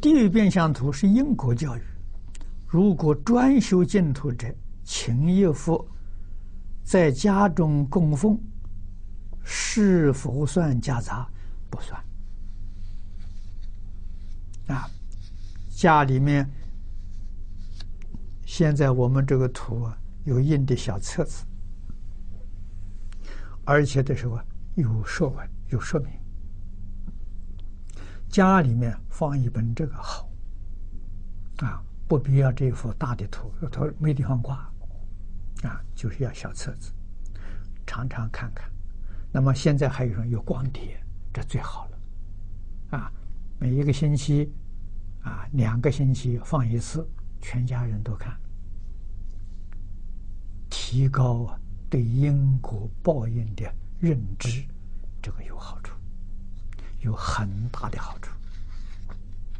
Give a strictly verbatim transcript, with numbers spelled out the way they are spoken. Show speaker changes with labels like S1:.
S1: 地狱变相图是因果教育，如果专修净土者，请一佛在家中供奉，是否算夹杂？不算。啊，家里面现在我们这个图啊，有印的小册子，而且的时候有说文，有说明。家里面放一本这个好，啊，不必要这幅大的图，图没地方挂，啊，就是要小册子，常常看看。那么现在还有人有光碟，这最好了，啊，每一个星期，啊，两个星期放一次，全家人都看，提高啊对因果报应的认知，这个有好处，有很大的好处。